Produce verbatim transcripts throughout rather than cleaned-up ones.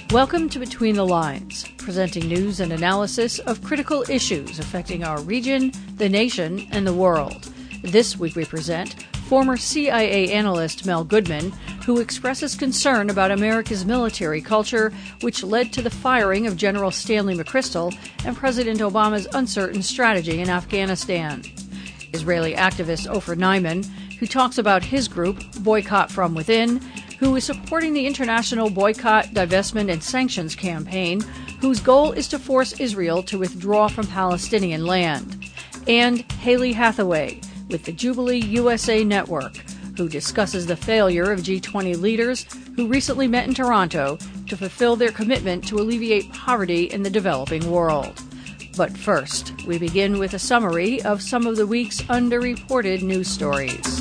Welcome to Between the Lines, presenting news and analysis of critical issues affecting our region, the nation, and the world. This week we present former C I A analyst Mel Goodman, who expresses concern about America's military culture, which led to the firing of General Stanley McChrystal and President Obama's uncertain strategy in Afghanistan. Israeli activist Ofer Neiman, who talks about his group, Boycott from Within, who is supporting the international boycott, divestment, and sanctions campaign, whose goal is to force Israel to withdraw from Palestinian land. And Haley Hathaway, with the Jubilee U S A Network, who discusses the failure of G twenty leaders who recently met in Toronto to fulfill their commitment to alleviate poverty in the developing world. But first, we begin with a summary of some of the week's underreported news stories.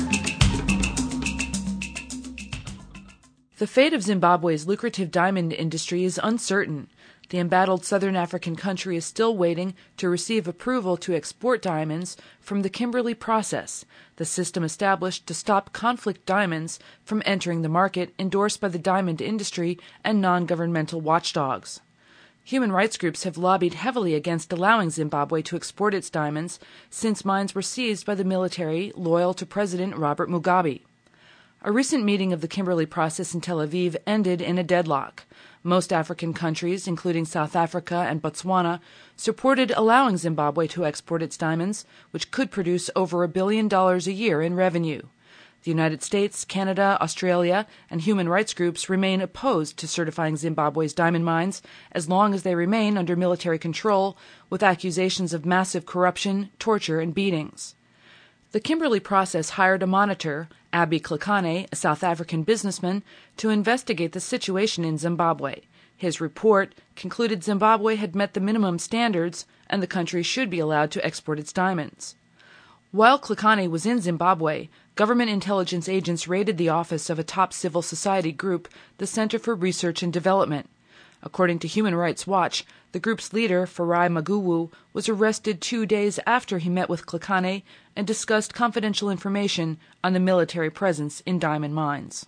The fate of Zimbabwe's lucrative diamond industry is uncertain. The embattled southern African country is still waiting to receive approval to export diamonds from the Kimberley Process, the system established to stop conflict diamonds from entering the market, endorsed by the diamond industry and non-governmental watchdogs. Human rights groups have lobbied heavily against allowing Zimbabwe to export its diamonds since mines were seized by the military loyal to President Robert Mugabe. A recent meeting of the Kimberley Process in Tel Aviv ended in a deadlock. Most African countries, including South Africa and Botswana, supported allowing Zimbabwe to export its diamonds, which could produce over a billion dollars a year in revenue. The United States, Canada, Australia, and human rights groups remain opposed to certifying Zimbabwe's diamond mines as long as they remain under military control, with accusations of massive corruption, torture, and beatings. The Kimberley Process hired a monitor, Abby Klekane, a South African businessman, to investigate the situation in Zimbabwe. His report concluded Zimbabwe had met the minimum standards and the country should be allowed to export its diamonds. While Klekane was in Zimbabwe, government intelligence agents raided the office of a top civil society group, the Center for Research and Development. According to Human Rights Watch, the group's leader, Farai Maguwu, was arrested two days after he met with Klekane and discussed confidential information on the military presence in diamond mines.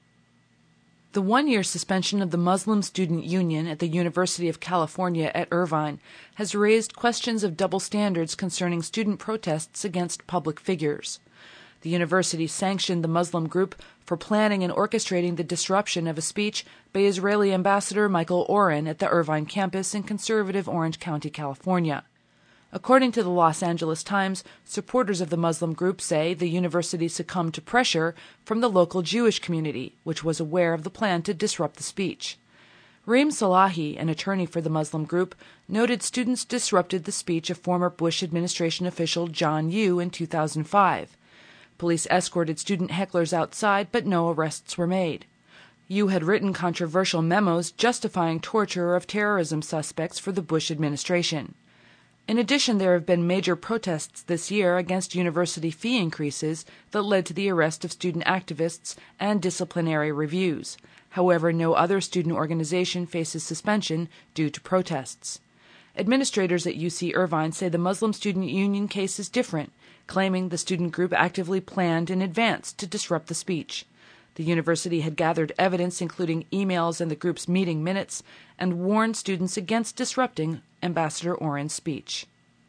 The one-year suspension of the Muslim Student Union at the University of California at Irvine has raised questions of double standards concerning student protests against public figures. The university sanctioned the Muslim group for planning and orchestrating the disruption of a speech by Israeli Ambassador Michael Oren at the Irvine campus in conservative Orange County, California. According to the Los Angeles Times, supporters of the Muslim group say the university succumbed to pressure from the local Jewish community, which was aware of the plan to disrupt the speech. Reem Salahi, an attorney for the Muslim group, noted students disrupted the speech of former Bush administration official John Yoo in two thousand five. Police escorted student hecklers outside, but no arrests were made. Yoo had written controversial memos justifying torture of terrorism suspects for the Bush administration. In addition, there have been major protests this year against university fee increases that led to the arrest of student activists and disciplinary reviews. However, no other student organization faces suspension due to protests. Administrators at U C Irvine say the Muslim Student Union case is different, claiming the student group actively planned in advance to disrupt the speech. The university had gathered evidence, including emails and the group's meeting minutes, and warned students against disrupting Ambassador Oren's speech.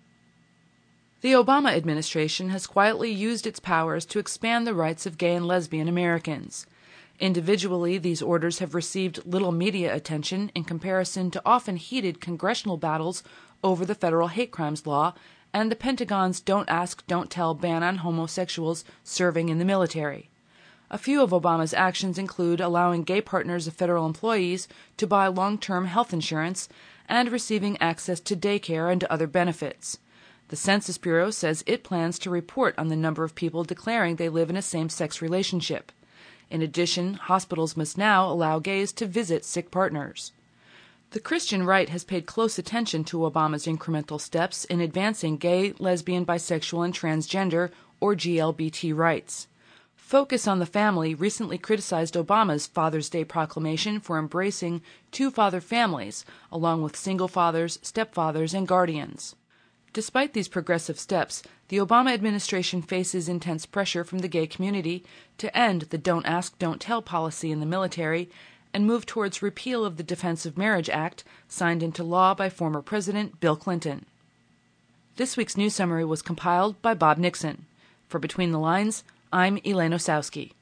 The Obama administration has quietly used its powers to expand the rights of gay and lesbian Americans. Individually, these orders have received little media attention in comparison to often heated congressional battles over the federal hate crimes law and the Pentagon's Don't Ask, Don't Tell ban on homosexuals serving in the military. A few of Obama's actions include allowing gay partners of federal employees to buy long-term health insurance and receiving access to daycare and other benefits. The Census Bureau says it plans to report on the number of people declaring they live in a same-sex relationship. In addition, hospitals must now allow gays to visit sick partners. The Christian right has paid close attention to Obama's incremental steps in advancing gay, lesbian, bisexual, and transgender, or G L B T rights. Focus on the Family recently criticized Obama's Father's Day proclamation for embracing two-father families, along with single fathers, stepfathers, and guardians. Despite these progressive steps, the Obama administration faces intense pressure from the gay community to end the Don't Ask, Don't Tell policy in the military and move towards repeal of the Defense of Marriage Act, signed into law by former President Bill Clinton. This week's news summary was compiled by Bob Nixon. For Between the Lines, I'm Elaine Osowski.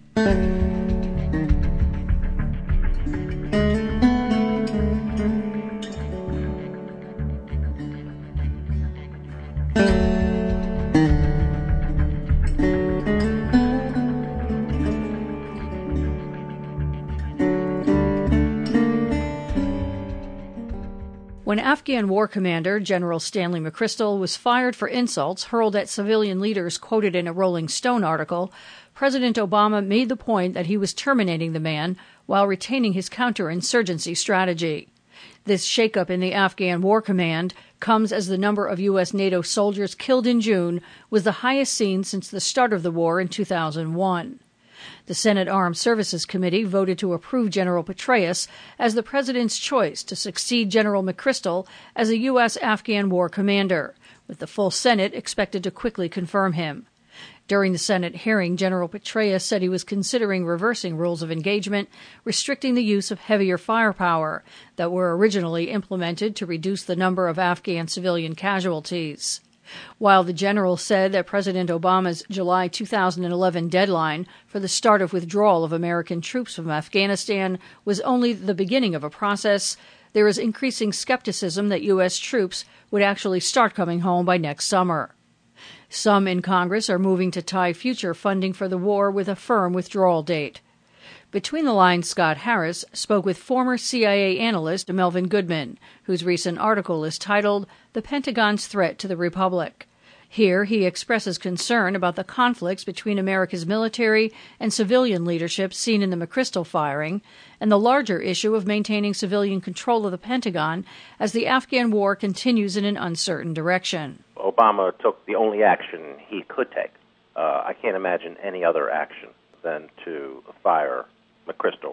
When Afghan war commander General Stanley McChrystal was fired for insults hurled at civilian leaders quoted in a Rolling Stone article, President Obama made the point that he was terminating the man while retaining his counterinsurgency strategy. This shakeup in the Afghan War Command comes as the number of U S NATO soldiers killed in June was the highest seen since the start of the war in two thousand one. The Senate Armed Services Committee voted to approve General Petraeus as the president's choice to succeed General McChrystal as a U S Afghan war commander, with the full Senate expected to quickly confirm him. During the Senate hearing, General Petraeus said he was considering reversing rules of engagement, restricting the use of heavier firepower that were originally implemented to reduce the number of Afghan civilian casualties. While the general said that President Obama's July two thousand eleven deadline for the start of withdrawal of American troops from Afghanistan was only the beginning of a process, there is increasing skepticism that U S troops would actually start coming home by next summer. Some in Congress are moving to tie future funding for the war with a firm withdrawal date. Between the Lines, Scott Harris spoke with former C I A analyst Melvin Goodman, whose recent article is titled The Pentagon's Threat to the Republic. Here he expresses concern about the conflicts between America's military and civilian leadership seen in the McChrystal firing, and the larger issue of maintaining civilian control of the Pentagon as the Afghan war continues in an uncertain direction. Obama took the only action he could take. Uh, I can't imagine any other action than to fire McChrystal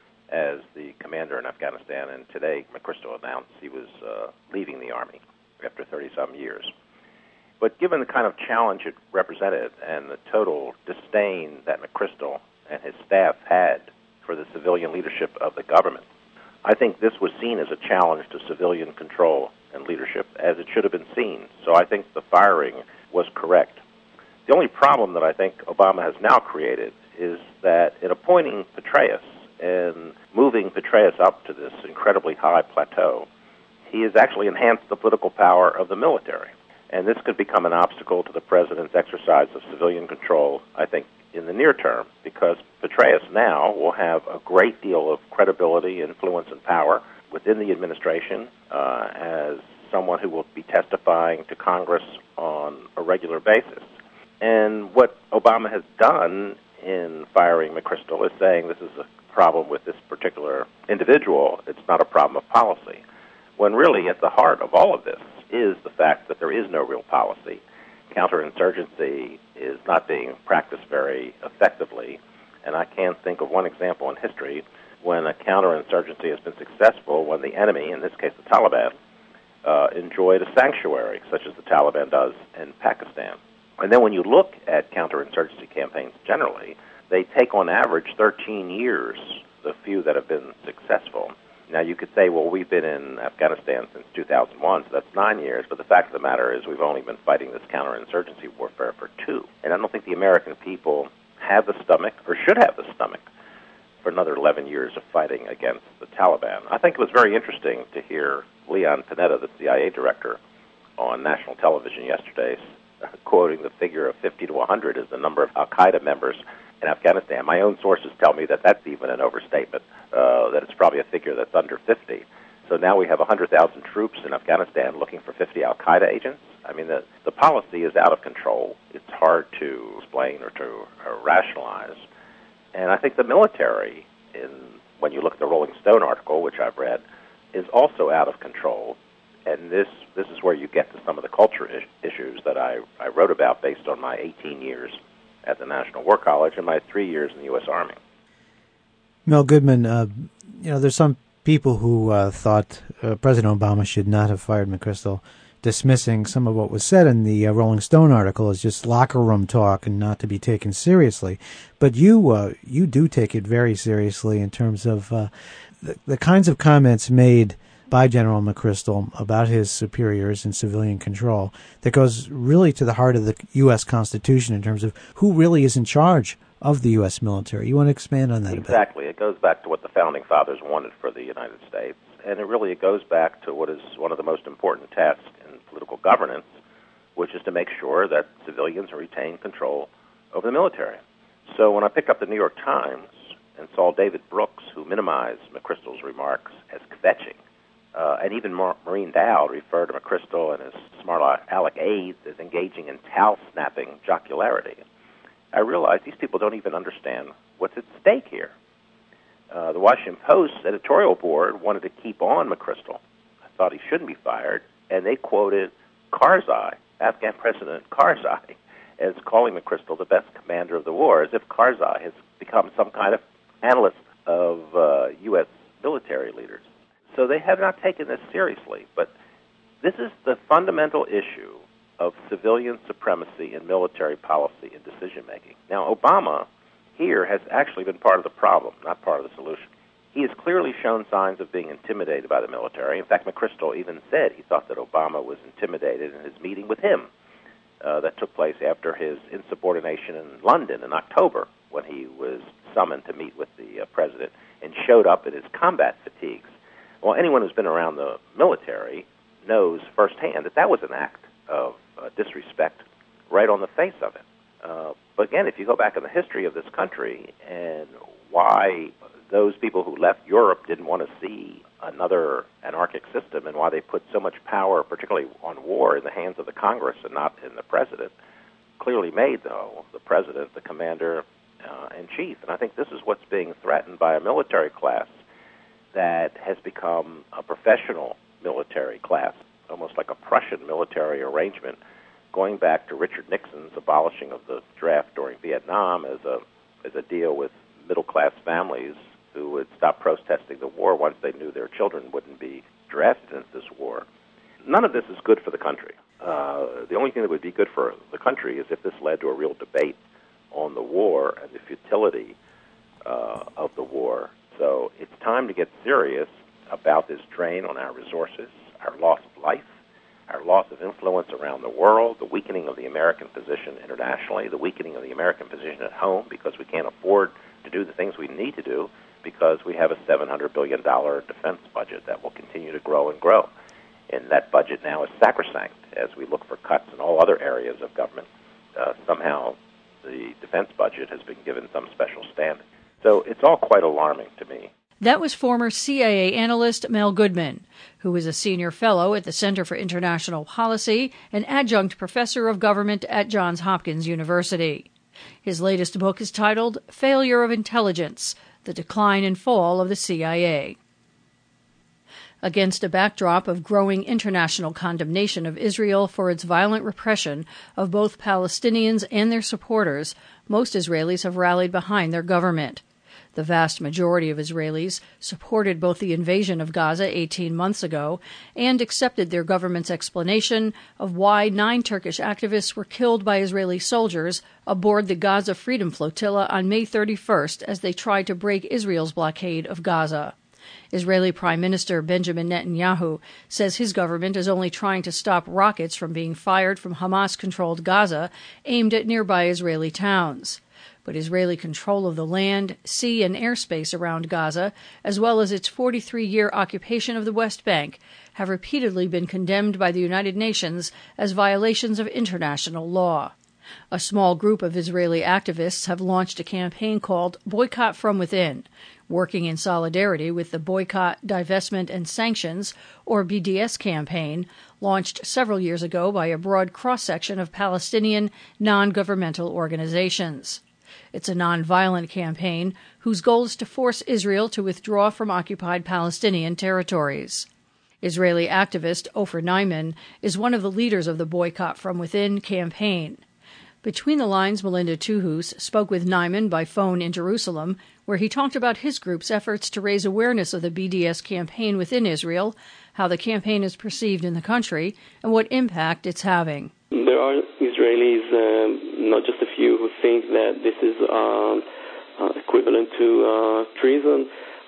as the commander in Afghanistan, and today McChrystal announced he was uh, leaving the Army after thirty-some years. But given the kind of challenge it represented and the total disdain that McChrystal and his staff had for the civilian leadership of the government, I think this was seen as a challenge to civilian control and leadership, as it should have been seen. So I think the firing was correct. The only problem that I think Obama has now created is that in appointing Petraeus and moving Petraeus up to this incredibly high plateau, he has actually enhanced the political power of the military. And this could become an obstacle to the president's exercise of civilian control, I think, in the near term, because Petraeus now will have a great deal of credibility, influence, and power within the administration uh, as someone who will be testifying to Congress on a regular basis. And what Obama has done in firing McChrystal is saying this is a problem with this particular individual. It's not a problem of policy. When really at the heart of all of this is the fact that there is no real policy. Counterinsurgency is not being practiced very effectively, and I can't think of one example in history when a counterinsurgency has been successful when the enemy, in this case the Taliban, uh, enjoyed a sanctuary, such as the Taliban does in Pakistan. And then when you look at counterinsurgency campaigns generally, they take on average thirteen years, the few that have been successful. Now you could say, well, we've been in Afghanistan since two thousand one, so that's nine years, but the fact of the matter is we've only been fighting this counterinsurgency warfare for two. And I don't think the American people have the stomach, or should have the stomach, for another eleven years of fighting against the Taliban. I think it was very interesting to hear Leon Panetta, the C I A director, on national television yesterday, quoting the figure of fifty to one hundred as the number of al-Qaeda members in Afghanistan. My own sources tell me that that's even an overstatement, uh, that it's probably a figure that's under fifty. So now we have one hundred thousand troops in Afghanistan looking for fifty al-Qaeda agents. I mean, the, the policy is out of control. It's hard to explain or to or rationalize. And I think the military, in when you look at the Rolling Stone article, which I've read, is also out of control. And this this is where you get to some of the culture is- issues that I, I wrote about based on my eighteen years at the National War College and my three years in the U S Army. Mel Goodman, uh, you know, there's some people who uh, thought uh, President Obama should not have fired McChrystal, dismissing some of what was said in the uh, Rolling Stone article as just locker room talk and not to be taken seriously. But you uh, you do take it very seriously in terms of uh, the, the kinds of comments made by General McChrystal about his superiors in civilian control that goes really to the heart of the U S Constitution in terms of who really is in charge of the U S military. You want to expand on that a bit? Exactly. It goes back to what the Founding Fathers wanted for the United States, and it really it goes back to what is one of the most important tasks in political governance, which is to make sure that civilians retain control over the military. So when I picked up the New York Times and saw David Brooks, who minimized McChrystal's remarks as kvetching, uh, and even Maureen Dowd referred to McChrystal and his smart aleck aides as engaging in towel-snapping jocularity, I realized these people don't even understand what's at stake here. Uh, the Washington Post's editorial board wanted to keep on McChrystal. I thought he shouldn't be fired, and they quoted Karzai, Afghan President Karzai, as calling McChrystal the best commander of the war, as if Karzai has become some kind of analyst of uh, U S military leaders. So they have not taken this seriously, but this is the fundamental issue of civilian supremacy in military policy and decision-making. Now, Obama here has actually been part of the problem, not part of the solution. He has clearly shown signs of being intimidated by the military. In fact, McChrystal even said he thought that Obama was intimidated in his meeting with him uh, that took place after his insubordination in London in October, when he was summoned to meet with the uh, president and showed up in his combat fatigues. Well, anyone who's been around the military knows firsthand that that was an act of uh, disrespect right on the face of it. Uh, but again, if you go back in the history of this country and why those people who left Europe didn't want to see another anarchic system and why they put so much power, particularly on war, in the hands of the Congress and not in the president, clearly made, though, the president the commander uh, in chief. And I think this is what's being threatened by a military class that has become a professional military class, almost like a Prussian military arrangement, going back to Richard Nixon's abolishing of the draft during Vietnam as a as a deal with middle-class families who would stop protesting the war once they knew their children wouldn't be drafted into this war. None of this is good for the country. Uh, the only thing that would be good for the country is if this led to a real debate on the war and the futility uh, of the war. So it's time to get serious about this drain on our resources, our loss of life, our loss of influence around the world, the weakening of the American position internationally, the weakening of the American position at home because we can't afford to do the things we need to do because we have a seven hundred billion dollars defense budget that will continue to grow and grow. And that budget now is sacrosanct as we look for cuts in all other areas of government. Uh, somehow the defense budget has been given some special standing. So it's all quite alarming to me. That was former C I A analyst Mel Goodman, who is a senior fellow at the Center for International Policy and adjunct professor of government at Johns Hopkins University. His latest book is titled Failure of Intelligence, The Decline and Fall of the C I A. Against a backdrop of growing international condemnation of Israel for its violent repression of both Palestinians and their supporters, most Israelis have rallied behind their government. The vast majority of Israelis supported both the invasion of Gaza eighteen months ago and accepted their government's explanation of why nine Turkish activists were killed by Israeli soldiers aboard the Gaza Freedom Flotilla on May thirty-first as they tried to break Israel's blockade of Gaza. Israeli Prime Minister Benjamin Netanyahu says his government is only trying to stop rockets from being fired from Hamas-controlled Gaza aimed at nearby Israeli towns. But Israeli control of the land, sea, and airspace around Gaza, as well as its forty-three-year occupation of the West Bank, have repeatedly been condemned by the United Nations as violations of international law. A small group of Israeli activists have launched a campaign called Boycott from Within, working in solidarity with the Boycott, Divestment, and Sanctions, or B D S campaign, launched several years ago by a broad cross-section of Palestinian non-governmental organizations. It's a nonviolent campaign whose goal is to force Israel to withdraw from occupied Palestinian territories. Israeli activist Ofer Neiman is one of the leaders of the Boycott from Within campaign. Between the Lines, Melinda Tuhus spoke with Neiman by phone in Jerusalem, where he talked about his group's efforts to raise awareness of the B D S campaign within Israel, how the campaign is perceived in the country, and what impact it's having. There are Israelis, um, not just a few, who think that this is um, uh, equivalent to uh, treason.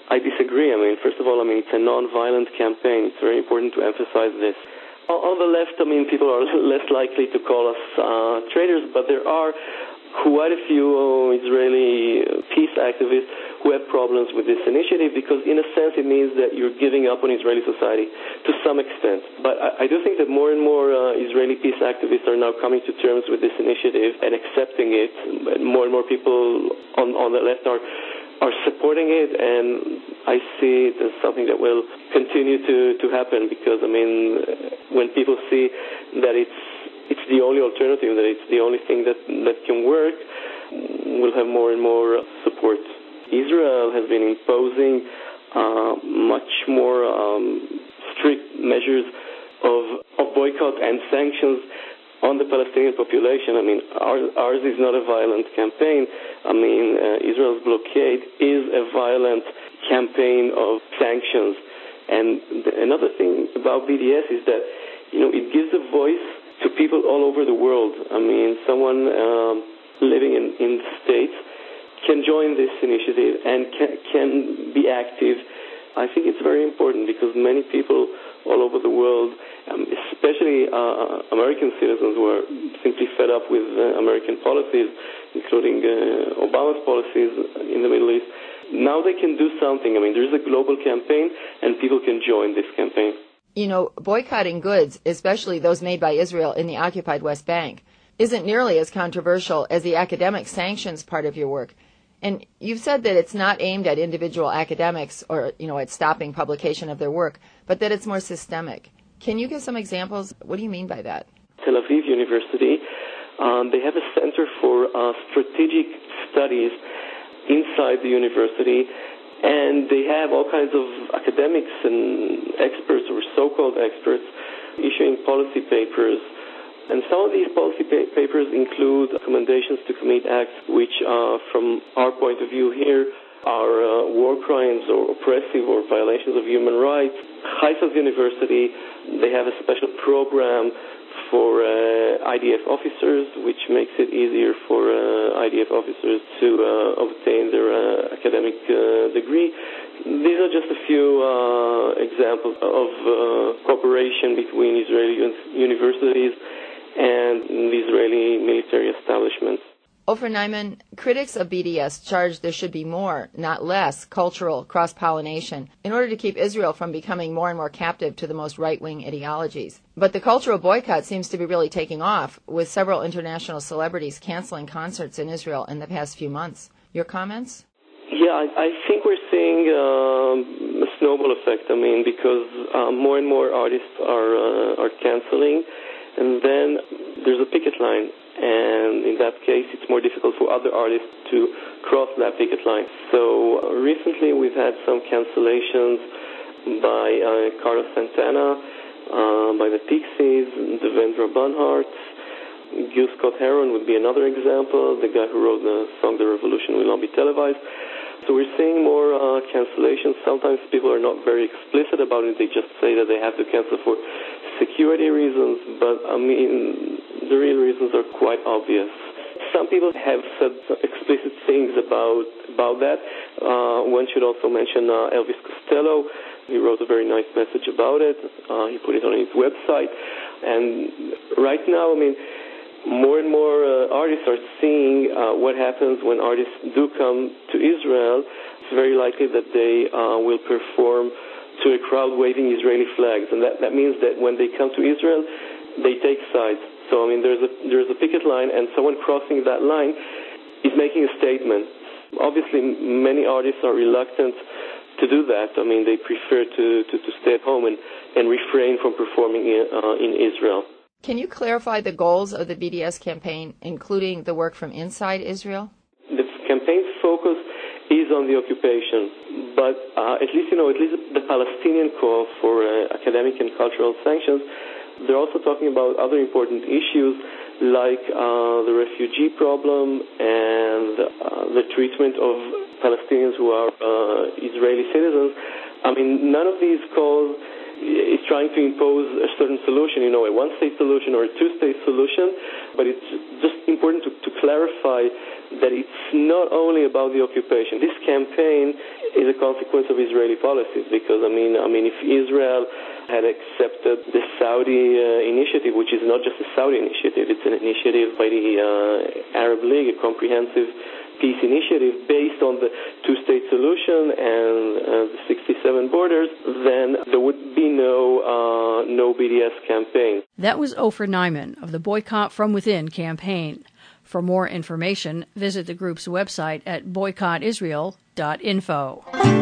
I disagree. I mean, first of all, I mean, it's a non-violent campaign. It's very important to emphasize this. On the left, I mean, people are less likely to call us uh, traitors, but there are quite a few uh, Israeli peace activists who have problems with this initiative because, in a sense, it means that you're giving up on Israeli society to some extent. But I, I do think that more and more uh, Israeli peace activists are now coming to terms with this initiative and accepting it. More and more people on, on the left are are supporting it, and I see it as something that will continue to, to happen because, I mean, when people see that it's it's the only alternative, that it's the only thing that, that can work, we'll have more and more support. Israel has been imposing uh, much more um, strict measures of, of boycott and sanctions on the Palestinian population. I mean, ours, ours is not a violent campaign. I mean, uh, Israel's blockade is a violent campaign of sanctions. And th- another thing about B D S is that, you know, it gives a voice to people all over the world. I mean, someone um, living in, in the States can join this initiative and can, can be active. I think it's very important because many people all over the world, um, especially uh, American citizens who are simply fed up with uh, American policies, including uh, Obama's policies in the Middle East, now they can do something. I mean, there's a global campaign and people can join this campaign. You know, boycotting goods, especially those made by Israel in the occupied West Bank, isn't nearly as controversial as the academic sanctions part of your work. And you've said that it's not aimed at individual academics or, you know, at stopping publication of their work, but that it's more systemic. Can you give some examples? What do you mean by that? Tel Aviv University, um, they have a center for uh, strategic studies inside the university, and they have all kinds of academics and experts or so-called experts issuing policy papers. And some of these policy pa- papers include recommendations to commit acts which, uh, from our point of view here, are uh, war crimes or oppressive or violations of human rights. Haifa's University, they have a special program for uh, I D F officers, which makes it easier for uh, I D F officers to uh, obtain their uh, academic uh, degree. These are just a few uh, examples of uh, cooperation between Israeli universities and the Israeli military establishments. Ofer Neiman, critics of B D S charge there should be more, not less, cultural cross-pollination in order to keep Israel from becoming more and more captive to the most right-wing ideologies. But the cultural boycott seems to be really taking off, with several international celebrities canceling concerts in Israel in the past few months. Your comments? Yeah, I, I think we're seeing um, a snowball effect. I mean, because uh, more and more artists are uh, are canceling, and then there's a picket line. And in that case, it's more difficult for other artists to cross that picket line. So uh, recently we've had some cancellations by uh, Carlos Santana, uh, by the Pixies, Devendra Banhart. Gil Scott-Heron would be another example, the guy who wrote the song The Revolution Will Not Be Televised. So we're seeing more uh, cancellations. Sometimes people are not very explicit about it. They just say that they have to cancel for security reasons, but I mean, the real reasons are quite obvious. Some people have said explicit things about about that. Uh, one should also mention uh, Elvis Costello. He wrote a very nice message about it. Uh, he put it on his website. And right now, I mean, more and more uh, artists are seeing uh, what happens when artists do come to Israel. It's very likely that they uh, will perform to a crowd waving Israeli flags. And that, that means that when they come to Israel, they take sides. So, I mean, there's a there's a picket line, and someone crossing that line is making a statement. Obviously, many artists are reluctant to do that. I mean, they prefer to, to, to stay at home and, and refrain from performing in, uh, in Israel. Can you clarify the goals of the B D S campaign, including the work from inside Israel? The campaign's focus is on the occupation, but uh, at least, you know, at least the Palestinian call for uh, academic and cultural sanctions, they're also talking about other important issues like uh, the refugee problem and uh, the treatment of Palestinians who are uh, Israeli citizens. I mean, none of these calls is trying to impose a certain solution, you know, a one-state solution or a two-state solution, but it's just important to, to clarify that it's not only about the occupation. This campaign is a consequence of Israeli policies, because I mean, I mean, if Israel had accepted the Saudi uh, initiative, which is not just a Saudi initiative, it's an initiative by the uh, Arab League, a comprehensive peace initiative based on the two-state solution and uh, the sixty-seven borders, then there would be no uh, no B D S campaign. That was Ofer Nyman of the Boycott From Within campaign. For more information, visit the group's website at boycott israel dot info.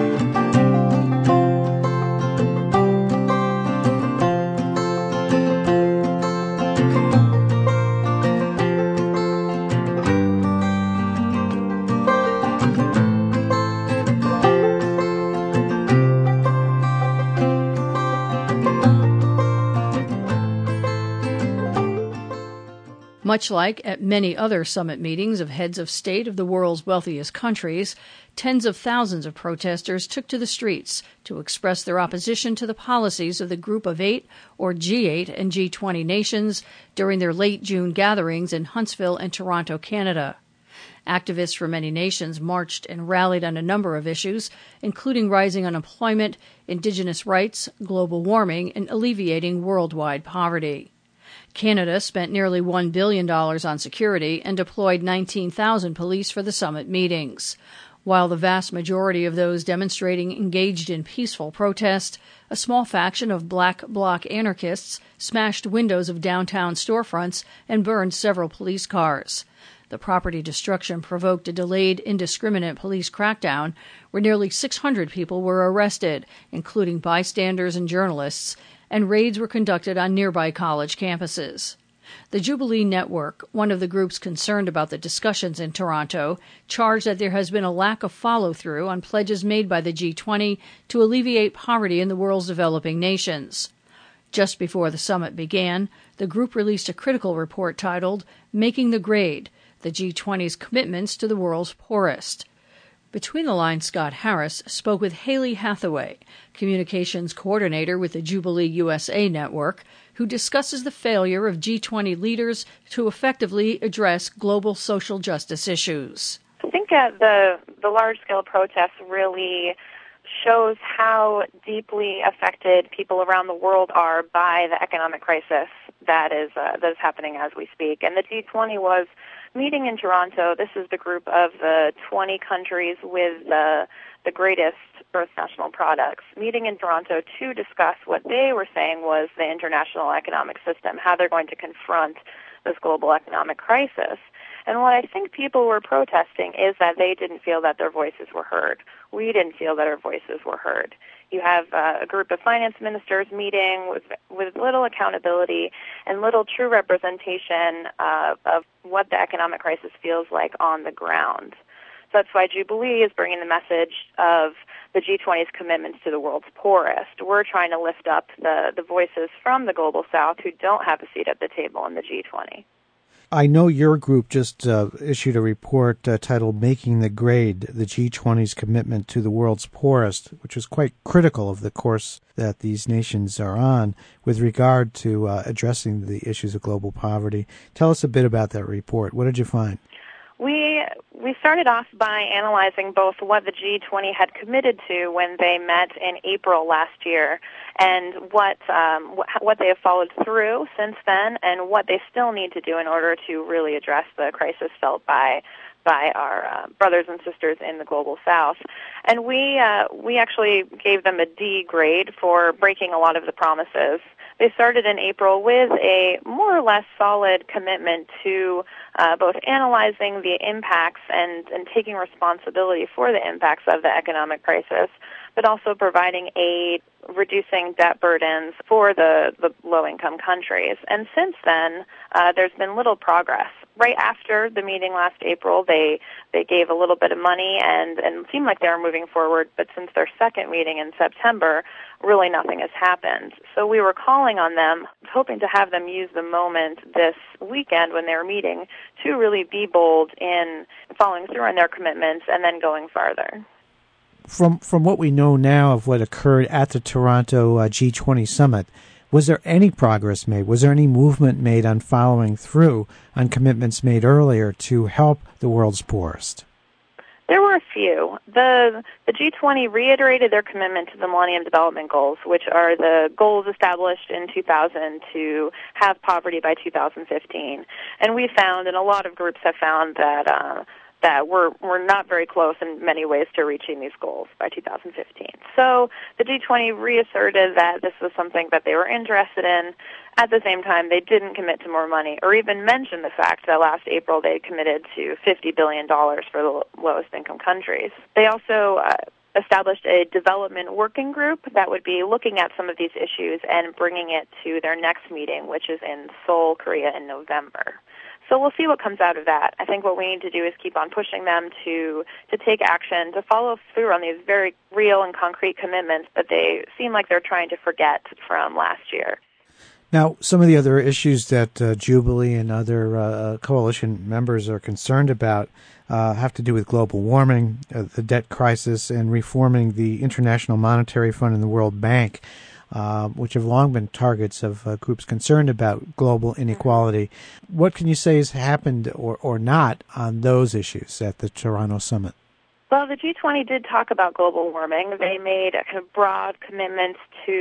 Much like at many other summit meetings of heads of state of the world's wealthiest countries, tens of thousands of protesters took to the streets to express their opposition to the policies of the Group of Eight, or G eight, and G twenty nations during their late June gatherings in Huntsville and Toronto, Canada. Activists from many nations marched and rallied on a number of issues, including rising unemployment, indigenous rights, global warming, and alleviating worldwide poverty. Canada spent nearly one billion dollars on security and deployed nineteen thousand police for the summit meetings. While the vast majority of those demonstrating engaged in peaceful protest, a small faction of black bloc anarchists smashed windows of downtown storefronts and burned several police cars. The property destruction provoked a delayed, indiscriminate police crackdown where nearly six hundred people were arrested, including bystanders and journalists, and raids were conducted on nearby college campuses. The Jubilee Network, one of the groups concerned about the discussions in Toronto, charged that there has been a lack of follow-through on pledges made by the G twenty to alleviate poverty in the world's developing nations. Just before the summit began, the group released a critical report titled Making the Grade, the G twenty's commitments to the world's poorest. Between the Lines, Scott Harris spoke with Haley Hathaway, communications coordinator with the Jubilee U S A Network, who discusses the failure of G twenty leaders to effectively address global social justice issues. I think uh, the, the large-scale protests really shows how deeply affected people around the world are by the economic crisis that is uh, that is happening as we speak. And the G twenty was meeting in Toronto. This is the group of the twenty countries with the the greatest gross national products, meeting in Toronto to discuss what they were saying was the international economic system, how they're going to confront this global economic crisis. And what I think people were protesting is that they didn't feel that their voices were heard. We didn't feel that our voices were heard. You have uh, a group of finance ministers meeting with with little accountability and little true representation uh, of what the economic crisis feels like on the ground. So that's why Jubilee is bringing the message of the G twenty's commitments to the world's poorest. We're trying to lift up the, the voices from the global south who don't have a seat at the table in the G twenty. I know your group just uh, issued a report uh, titled Making the Grade, the G twenty's commitment to the world's poorest, which was quite critical of the course that these nations are on with regard to uh, addressing the issues of global poverty. Tell us a bit about that report. What did you find? We we started off by analyzing both what the G twenty had committed to when they met in April last year, and what um, what they have followed through since then, and what they still need to do in order to really address the crisis felt by by our uh, brothers and sisters in the global south. And we uh, we actually gave them a D grade for breaking a lot of the promises. They started in April with a more or less solid commitment to uh, both analyzing the impacts and, and taking responsibility for the impacts of the economic crisis, but also providing aid, reducing debt burdens for the, the low-income countries. And since then, uh, there's been little progress. Right after the meeting last April, they they gave a little bit of money and, and seemed like they were moving forward, but since their second meeting in September, really nothing has happened. So we were calling on them, hoping to have them use the moment this weekend when they were meeting to really be bold in following through on their commitments and then going farther. From from what we know now of what occurred at the Toronto uh, G twenty summit, was there any progress made? Was there any movement made on following through on commitments made earlier to help the world's poorest? There were a few. The the G twenty reiterated their commitment to the Millennium Development Goals, which are the goals established in two thousand to have poverty by two thousand fifteen. And we found, and a lot of groups have found, that uh, that we're, we're not very close in many ways to reaching these goals by two thousand fifteen. So the G twenty reasserted that this was something that they were interested in. At the same time, they didn't commit to more money or even mention the fact that last April they committed to fifty billion dollars for the lowest income countries. They also uh, established a development working group that would be looking at some of these issues and bringing it to their next meeting, which is in Seoul, Korea in November. So we'll see what comes out of that. I think what we need to do is keep on pushing them to, to take action, to follow through on these very real and concrete commitments that they seem like they're trying to forget from last year. Now, some of the other issues that uh, Jubilee and other uh, coalition members are concerned about uh, have to do with global warming, uh, the debt crisis, and reforming the International Monetary Fund and the World Bank, uh, which have long been targets of uh, groups concerned about global inequality. What can you say has happened or, or not on those issues at the Toronto summit? Well, the G twenty did talk about global warming. They made a kind of broad commitments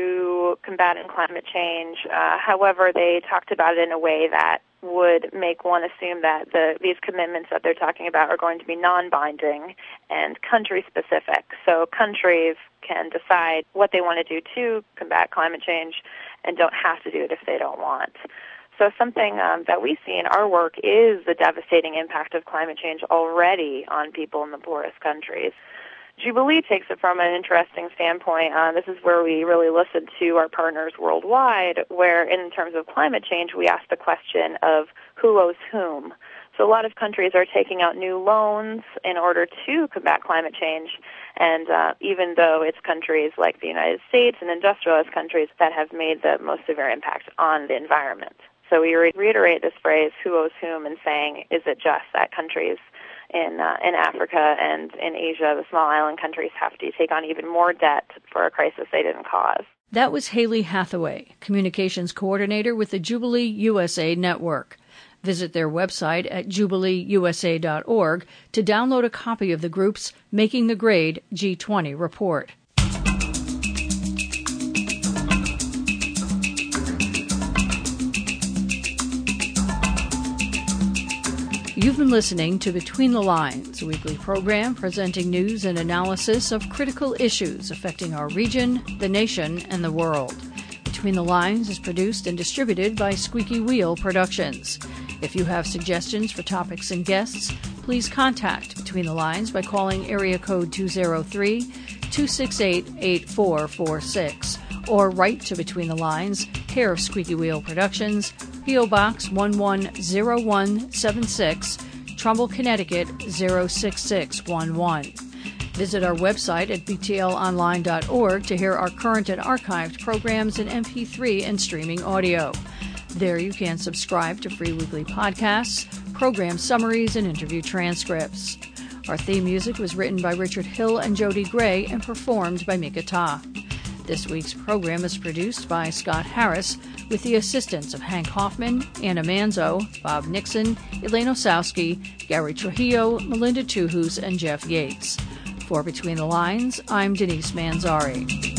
to combating climate change. Uh, however, they talked about it in a way that would make one assume that the, these commitments that they're talking about are going to be non-binding and country-specific. So countries can decide what they want to do to combat climate change and don't have to do it if they don't want. So something um, that we see in our work is the devastating impact of climate change already on people in the poorest countries. Jubilee takes it from an interesting standpoint. Uh, this is where we really listen to our partners worldwide, where in terms of climate change, we ask the question of who owes whom. So a lot of countries are taking out new loans in order to combat climate change, and uh, even though it's countries like the United States and industrialized countries that have made the most severe impact on the environment. So we re- reiterate this phrase, who owes whom, and saying, is it just that countries in uh, in Africa and in Asia, the small island countries, have to take on even more debt for a crisis they didn't cause? That was Haley Hathaway, Communications Coordinator with the Jubilee U S A Network. Visit their website at jubilee u s a dot org to download a copy of the group's Making the Grade G twenty report. You've been listening to Between the Lines, a weekly program presenting news and analysis of critical issues affecting our region, the nation, and the world. Between the Lines is produced and distributed by Squeaky Wheel Productions. If you have suggestions for topics and guests, please contact Between the Lines by calling area code two oh three, two six eight, eight four four six or write to Between the Lines, care of Squeaky Wheel Productions, P O. Box one one zero one seven six, Trumbull, Connecticut zero six six one one. Visit our website at b t l online dot org to hear our current and archived programs in M P three and streaming audio. There you can subscribe to free weekly podcasts, program summaries, and interview transcripts. Our theme music was written by Richard Hill and Jody Gray and performed by Mika Ta. This week's program is produced by Scott Harris with the assistance of Hank Hoffman, Anna Manzo, Bob Nixon, Elaine Osowski, Gary Trujillo, Melinda Tuhus, and Jeff Yates. For Between the Lines, I'm Denise Manzari.